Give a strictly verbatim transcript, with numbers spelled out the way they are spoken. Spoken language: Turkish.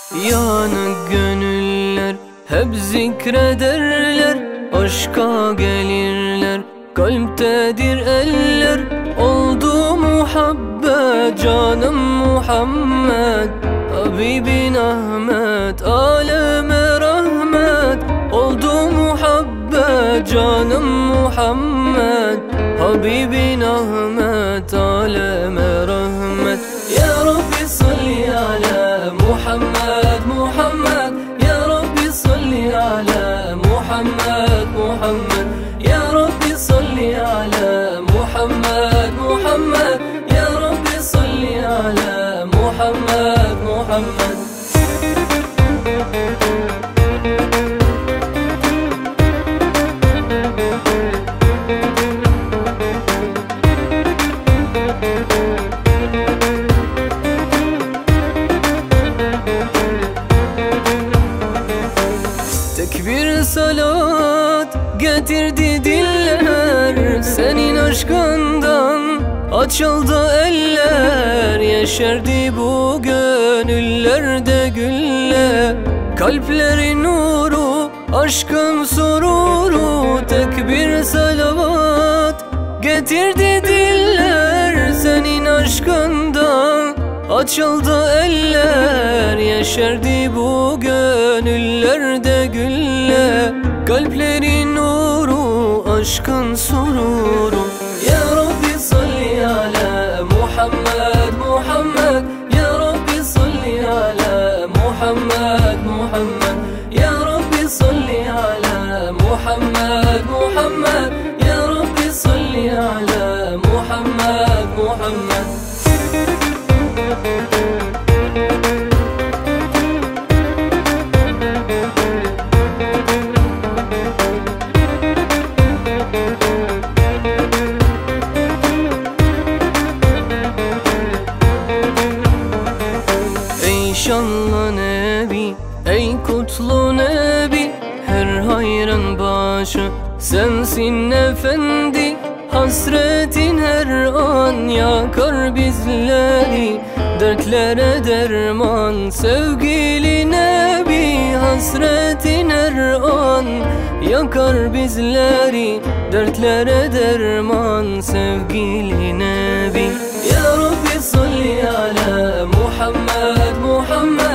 Yanık gönüller hep zikrederler, aşka gelirler, kalptedir eller. Oldu muhabbet canım Muhammed, Habibin Ahmet, aleme rahmet. Oldu muhabbet canım Muhammed, Habibin Ahmet, aleme rahmet. Ya Rabbi salli ala Muhammed, Muhammed. Ya Rabbi salli ala Muhammed, Muhammed. Ya Rabbi salli ala Muhammed, Muhammed. Ya Rabbi salli ala Muhammed, Muhammed. Tekbir salat getirdi diller, senin aşkından açıldı eller. Yeşerdi bu gönüllerde güller, kalplerin nuru, aşkın sururu. Tekbir salavat getirdi diller, senin aşkından açıldı eller. Yeşerdi bu gönüllerde güller, kalplerin nuru, aşkın sururu. Ya Rabbi salli ala Muhammed, Muhammed. Ya Rabbi salli ala Muhammed, Muhammed. Ya Rabbi salli ala Muhammed, Muhammed. Ya Rabbi salli ala Muhammed, Muhammed. Ey şanlı Nebi, ey kutlu Nebi, her hayran başı sensin efendi. Hasretin her an yakar bizleri, dertlere derman sevgili Nebi. Hasretin her an yakar bizleri, dertlere derman sevgili Nebi. Ya Rabbi salli ala Muhammed, Muhammed.